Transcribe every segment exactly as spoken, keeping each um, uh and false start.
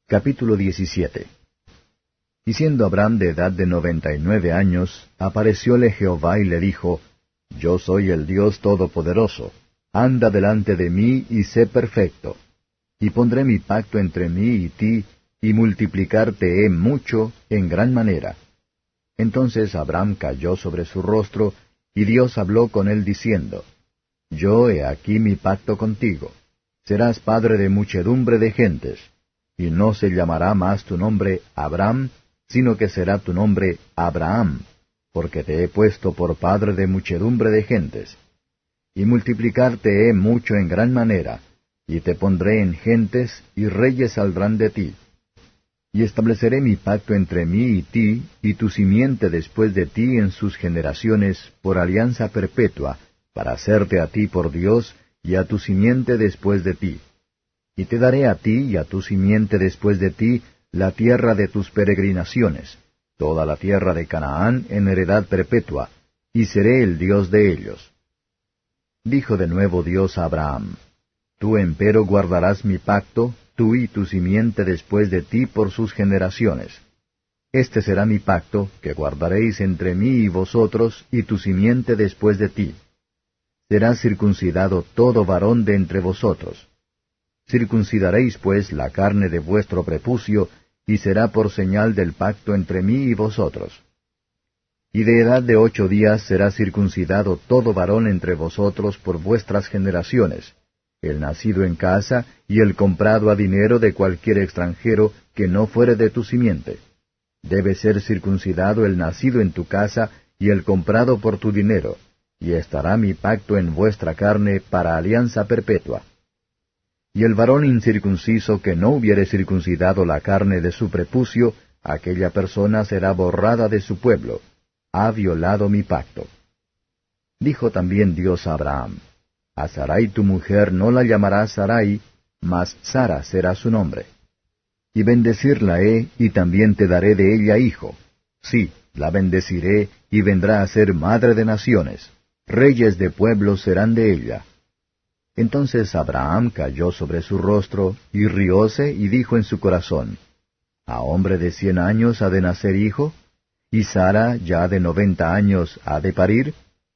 Capítulo diecisiete. Y siendo Abraham de edad de noventa y nueve años, aparecióle Jehová y le dijo, Yo soy el Dios Todopoderoso, anda delante de mí y sé perfecto. Y pondré mi pacto entre mí y ti, y multiplicarte he mucho en gran manera. Entonces Abraham cayó sobre su rostro, y Dios habló con él diciendo, Yo he aquí mi pacto contigo. Serás padre de muchedumbre de gentes. Y no se llamará más tu nombre Abram, sino que será tu nombre Abraham, porque te he puesto por padre de muchedumbre de gentes. Y multiplicarte he mucho en gran manera, y te pondré en gentes, y reyes saldrán de ti. Y estableceré mi pacto entre mí y ti, y tu simiente después de ti en sus generaciones, por alianza perpetua, para hacerte a ti por Dios, y a tu simiente después de ti. Y te daré a ti y a tu simiente después de ti la tierra de tus peregrinaciones, toda la tierra de Canaán en heredad perpetua, y seré el Dios de ellos. Dijo de nuevo Dios a Abraham, Tú empero guardarás mi pacto, tú y tu simiente después de ti por sus generaciones. Este será mi pacto, que guardaréis entre mí y vosotros, y tu simiente después de ti. Será circuncidado todo varón de entre vosotros. Circuncidaréis pues la carne de vuestro prepucio, y será por señal del pacto entre mí y vosotros. Y de edad de ocho días será circuncidado todo varón entre vosotros por vuestras generaciones, el nacido en casa y el comprado a dinero de cualquier extranjero que no fuere de tu simiente. Debe ser circuncidado el nacido en tu casa y el comprado por tu dinero, y estará mi pacto en vuestra carne para alianza perpetua. Y el varón incircunciso que no hubiere circuncidado la carne de su prepucio, aquella persona será borrada de su pueblo. Ha violado mi pacto. Dijo también Dios a Abraham, A Sarai tu mujer no la llamarás Sarai, mas Sara será su nombre. Y bendecirla he, y también te daré de ella hijo. Sí, la bendeciré, y vendrá a ser madre de naciones. Reyes de pueblos serán de ella. Entonces Abraham cayó sobre su rostro, y rióse, y dijo en su corazón, ¿A hombre de cien años ha de nacer hijo? ¿Y Sara, ya de noventa años, ha de parir?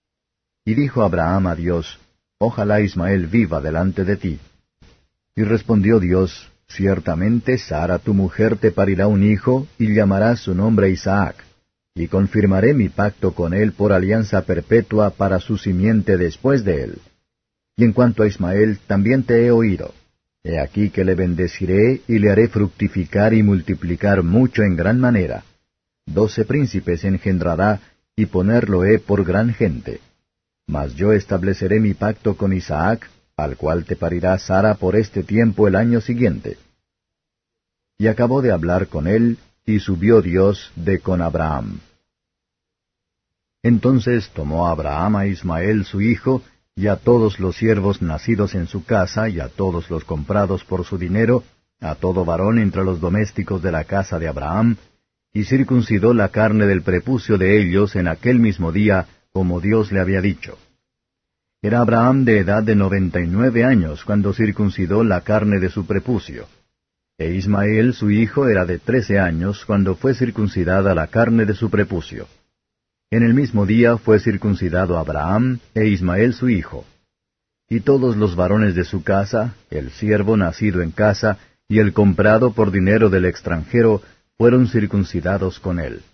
Y dijo Abraham a Dios, Ojalá Ismael viva delante de ti. Y respondió Dios, Ciertamente Sara tu mujer te parirá un hijo, y llamarás su nombre Isaac, y confirmaré mi pacto con él por alianza perpetua para su simiente después de él. Y en cuanto a Ismael, también te he oído. He aquí que le bendeciré, y le haré fructificar y multiplicar mucho en gran manera. Doce príncipes engendrará, y ponerlo he por gran gente. Mas yo estableceré mi pacto con Isaac, al cual te parirá Sara por este tiempo el año siguiente. Y acabó de hablar con él, y subió Dios de con Abraham. Entonces tomó Abraham a Ismael su hijo, y a todos los siervos nacidos en su casa, y a todos los comprados por su dinero, a todo varón entre los domésticos de la casa de Abraham, y circuncidó la carne del prepucio de ellos en aquel mismo día, como Dios le había dicho. Era Abraham de edad de noventa y nueve años cuando circuncidó la carne de su prepucio. E Ismael su hijo era de trece años cuando fue circuncidada la carne de su prepucio. En el mismo día fue circuncidado Abraham e Ismael su hijo. Y todos los varones de su casa, el siervo nacido en casa, y el comprado por dinero del extranjero, fueron circuncidados con él.